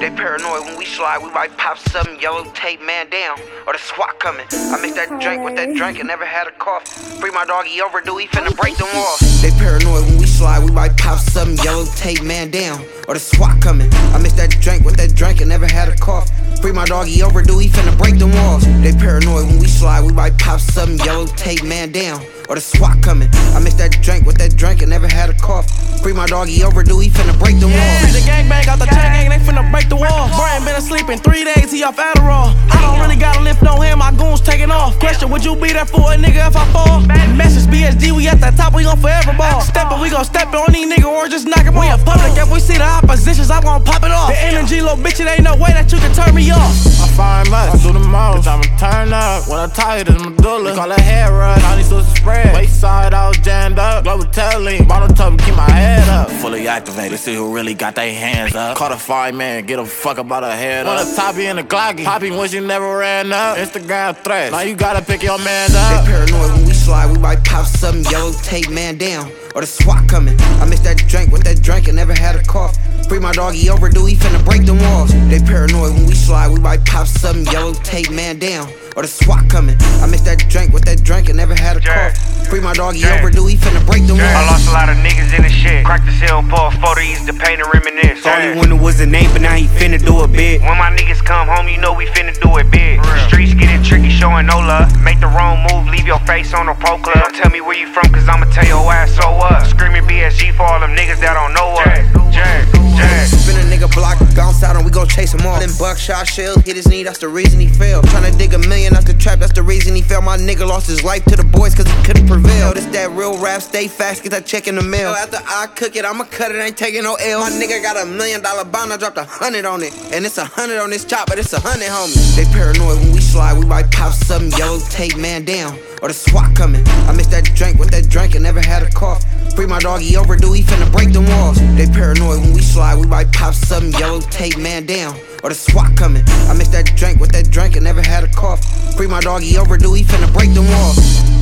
They paranoid when we slide, we might pop something, yellow tape man down, or the SWAT coming. I mix that drink with that drink and never had a cough. Free my doggy overdue, he finna break them walls. They paranoid when we slide, we might pop something, yellow tape man down, or the SWAT coming. I mix that drink with that drink and never had a cough. Free my doggy overdue, he finna break them walls. They paranoid when we slide, we might pop something, yellow tape man down, or the SWAT coming. I mix that drink with that drink and never had a cough. Free my doggy overdue, he finna break them walls. Free the gangbang out the chain gang, they finna break the wall. Brian been asleep in 3 days, he off Adderall. I don't really gotta lift no hand, my goons taking off. Question, would you be there for a nigga if I fall? Message BSG, we at the top, we gon' forever ball. Steppin', we gon' step on these niggas or just knock him off. We in public, if we see the oppositions, I'm gon' pop it off. The energy, little bitch, it ain't no way that you can turn me off. I find much, I do the most, cause I'ma turn up. When I tired, it's medulla. Call it hair rush, all these sorts of spread. Wayside, I was jammed up. Global telling, bottle top, keep my head up. Fully activated, see who really got their hands up. Caught a fireman, get a fuck about her head up. Wanna top you in the Glocky, Poppy wish you never ran up. Instagram threats, now you gotta pick your mans up. They paranoid when we slide, we might pop something, yellow tape man down, or the SWAT coming. I mix that drink with that drink and never had a cough. Free my doggy overdue, he finna break them walls. They paranoid when we slide, we might pop something, yellow tape man down, or the SWAT coming. I mix that drink with that drink and never had a cough. Free my doggy overdue, he finna break them walls. I lost a lot of niggas in the shit. Cracked the cell, pull a photo, used to paint and reminisce. Only when it was a name, but now he finna do it big. When my niggas come home, you know we finna do it big. Streets getting tricky, showing no love. Make the wrong move, leave your face on a pro club. Don't tell me where you from, cause I'ma tell your ass so what. Screaming BSG for all them niggas that don't know us. Spin a nigga block, bounce out and we gon' chase him off. Then buckshot shells hit his knee, that's the reason he fell. Tryna dig $1 million out the trap, that's the reason he fell. My nigga lost his life to the boys cause he couldn't prevail. This that real rap, stay fast, get that check in the mail. After I cook it, I'ma cut it, ain't taking no L. My nigga got $1 million bond, I dropped 100 on it. And it's 100 on this chop, but it's 100, homie. They paranoid when we slide, we might pop something, yellow tape man down, or the SWAT coming. I mix that drink with that drink and never had a cough. Free my doggy overdue, he finna break them walls. They paranoid when we slide, we might pop something, yellow tape man down, or the SWAT coming. I mix that drink with that drink and never had a cough. Free my doggy overdue, he finna break them walls.